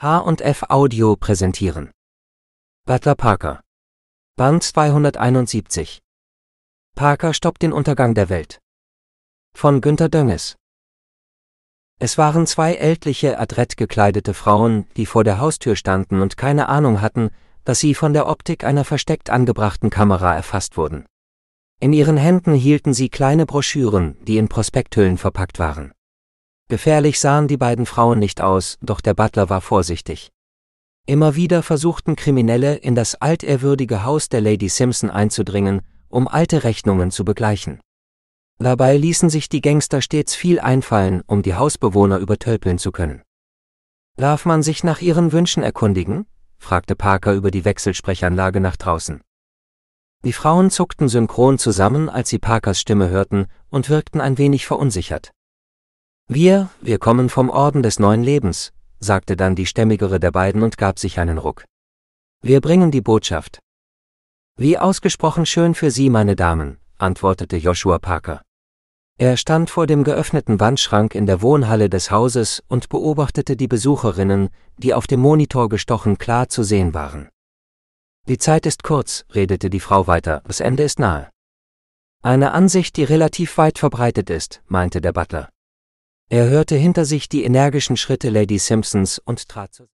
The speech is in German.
H&F Audio präsentieren. Butler Parker. Band 271. Parker stoppt den Untergang der Welt. Von Günter Dönges. Es waren zwei ältliche, adrett gekleidete Frauen, die vor der Haustür standen und keine Ahnung hatten, dass sie von der Optik einer versteckt angebrachten Kamera erfasst wurden. In ihren Händen hielten sie kleine Broschüren, die in Prospekthüllen verpackt waren. Gefährlich sahen die beiden Frauen nicht aus, doch der Butler war vorsichtig. Immer wieder versuchten Kriminelle, in das altehrwürdige Haus der Lady Simpson einzudringen, um alte Rechnungen zu begleichen. Dabei ließen sich die Gangster stets viel einfallen, um die Hausbewohner übertölpeln zu können. »Darf man sich nach Ihren Wünschen erkundigen?« fragte Parker über die Wechselsprechanlage nach draußen. Die Frauen zuckten synchron zusammen, als sie Parkers Stimme hörten, und wirkten ein wenig verunsichert. Wir kommen vom Orden des neuen Lebens«, sagte dann die stämmigere der beiden und gab sich einen Ruck. »Wir bringen die Botschaft.« »Wie ausgesprochen schön für Sie, meine Damen«, antwortete Joshua Parker. Er stand vor dem geöffneten Wandschrank in der Wohnhalle des Hauses und beobachtete die Besucherinnen, die auf dem Monitor gestochen klar zu sehen waren. »Die Zeit ist kurz«, redete die Frau weiter, »das Ende ist nahe.« »Eine Ansicht, die relativ weit verbreitet ist«, meinte der Butler. Er hörte hinter sich die energischen Schritte Lady Simpsons und trat zur